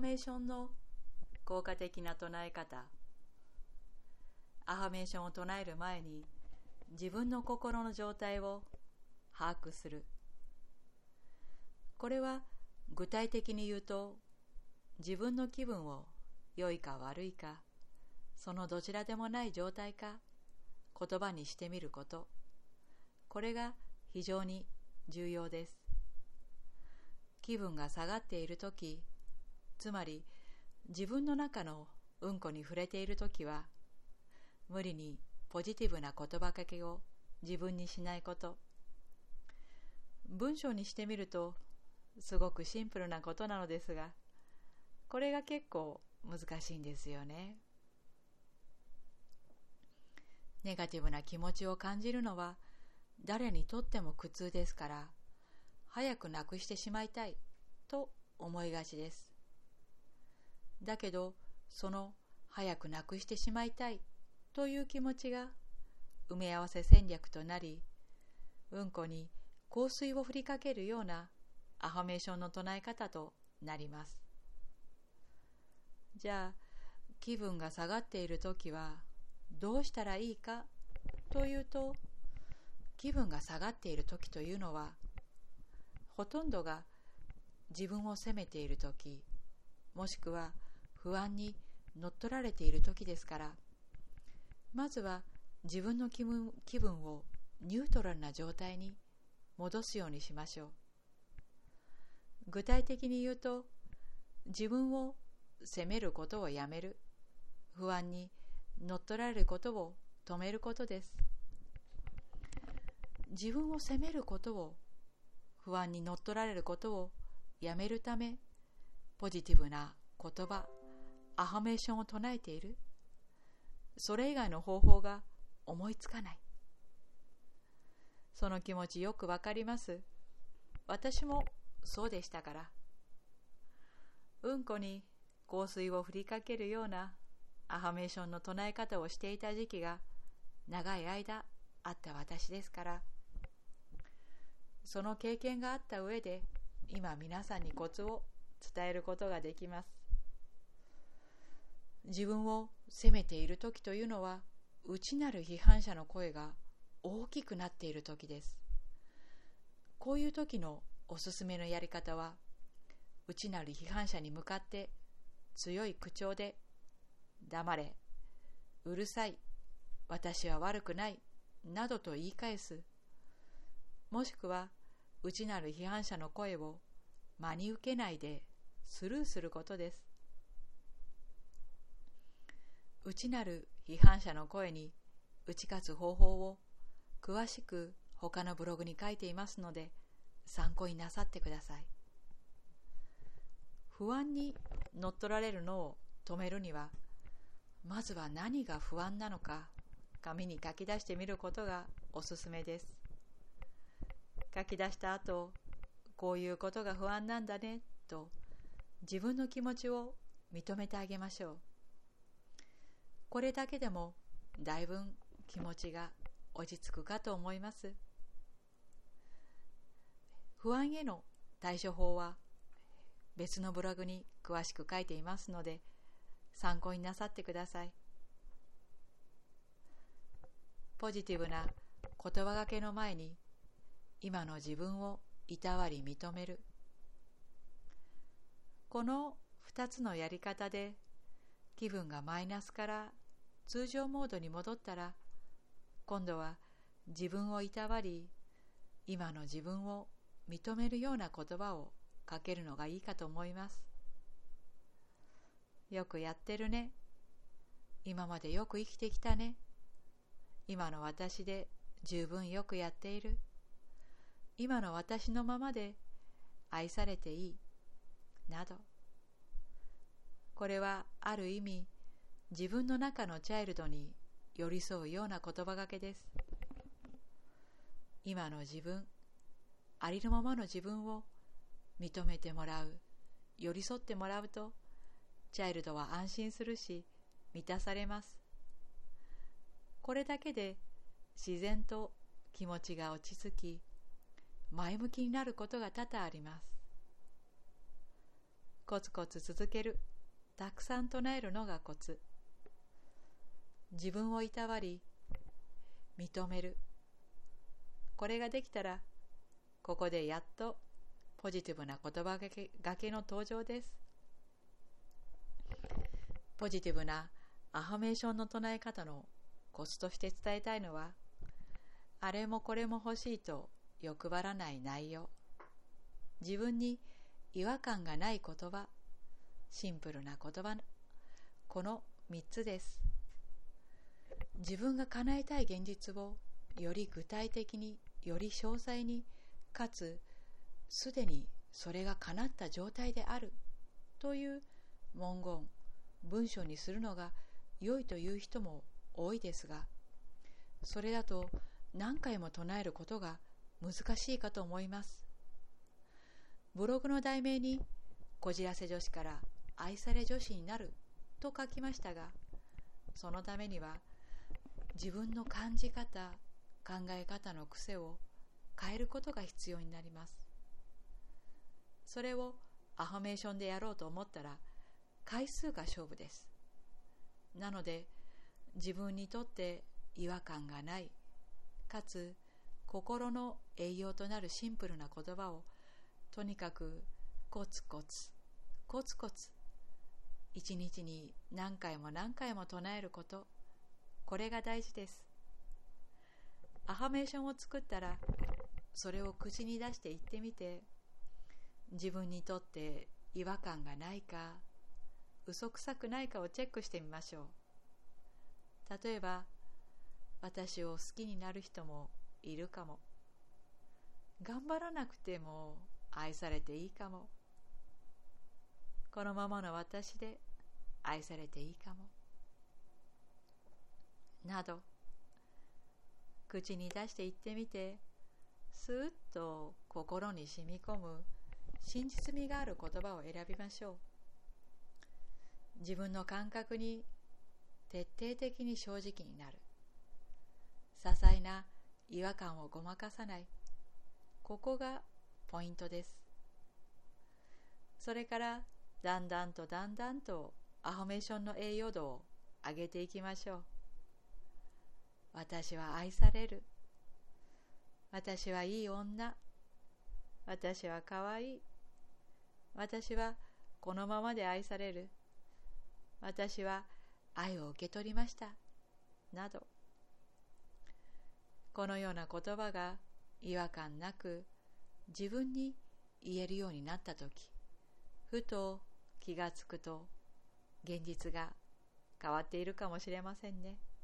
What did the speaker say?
メーションの効果的な唱え方。アファメーションを唱える前に自分の心の状態を把握する。これは具体的に言うと、自分の気分を良いか悪いか、そのどちらでもない状態か言葉にしてみること。これが非常に重要です。気分が下がっているとき、つまり自分の中のうんこに触れているときは、無理にポジティブな言葉かけを自分にしないこと。文章にしてみるとすごくシンプルなことなのですが、これが結構難しいんですよね。ネガティブな気持ちを感じるのは誰にとっても苦痛ですから、早くなくしてしまいたいと思いがちです。だけど、その早くなくしてしまいたいという気持ちが埋め合わせ戦略となり、うんこに香水を振りかけるようなアファメーションの唱え方となります。じゃあ、気分が下がっているときはどうしたらいいかというと、気分が下がっているときというのは、ほとんどが自分を責めているとき、もしくは不安に乗っ取られているときですから、まずは自分の気分をニュートラルな状態に戻すようにしましょう。具体的に言うと、自分を責めることをやめる、不安に乗っ取られることを止めることです。自分を責めることを、不安に乗っ取られることをやめるため、ポジティブな言葉、アファメーションを唱えている。それ以外の方法が思いつかない。その気持ちよくわかります。私もそうでしたから。うんこに香水を振りかけるようなアファメーションの唱え方をしていた時期が長い間あった私ですから、その経験があった上で今皆さんにコツを伝えることができます。自分を責めている時というのは、内なる批判者の声が大きくなっている時です。こういう時のおすすめのやり方は、内なる批判者に向かって強い口調で、黙れ、うるさい、私は悪くない、などと言い返す。もしくは、内なる批判者の声を真に受けないでスルーすることです。内なる批判者の声に打ち勝つ方法を詳しく他のブログに書いていますので、参考になさってください。不安に乗っ取られるのを止めるには、まずは何が不安なのか紙に書き出してみることがおすすめです。書き出した後、こういうことが不安なんだねと自分の気持ちを認めてあげましょう。これだけでもだいぶ気持ちが落ち着くかと思います。不安への対処法は別のブログに詳しく書いていますので、参考になさってください。ポジティブな言葉がけの前に、今の自分をいたわり認める。この2つのやり方で、気分がマイナスから通常モードに戻ったら、今度は自分をいたわり、今の自分を認めるような言葉をかけるのがいいかと思います。よくやってるね。今までよく生きてきたね。今の私で十分よくやっている。今の私のままで愛されていい。など。これはある意味、自分の中のチャイルドに寄り添うような言葉がけです。今の自分、ありのままの自分を認めてもらう、寄り添ってもらうと、チャイルドは安心するし、満たされます。これだけで自然と気持ちが落ち着き、前向きになることが多々あります。 コツコツ続ける、たくさん唱えるのがコツ。自分をいたわり、認める。これができたら、ここでやっとポジティブな言葉がけの登場です。ポジティブなアファメーションの唱え方のコツとして伝えたいのは、あれもこれも欲しいと欲張らない内容、自分に違和感がない言葉、シンプルな言葉、この3つです。自分が叶えたい現実をより具体的に、より詳細に、かつすでにそれが叶った状態であるという文言、文章にするのが良いという人も多いですが、それだと何回も唱えることが難しいかと思います。ブログの題名にこじらせ女子から愛され女子になると書きましたが、そのためには自分の感じ方、考え方の癖を変えることが必要になります。それをアファメーションでやろうと思ったら回数が勝負です。なので自分にとって違和感がない、かつ心の栄養となるシンプルな言葉をとにかくコツコツコツコツ一日に何回も何回も唱えること、これが大事です。アファメーションを作ったらそれを口に出して言ってみて、自分にとって違和感がないか嘘くさくないかをチェックしてみましょう。例えば、私を好きになる人もいるかも。頑張らなくても愛されていいかも。このままの私で愛されていいかも。など、口に出して言ってみて、スーッと心に染み込む真実味がある言葉を選びましょう。自分の感覚に徹底的に正直になる。些細な違和感をごまかさない。ここがポイントです。それからだんだんとアファメーションの栄養度を上げていきましょう。私は愛される。私はいい女。私は可愛い。私はこのままで愛される。私は愛を受け取りました。など、このような言葉が違和感なく自分に言えるようになったとき、ふと気がつくと現実が変わっているかもしれませんね。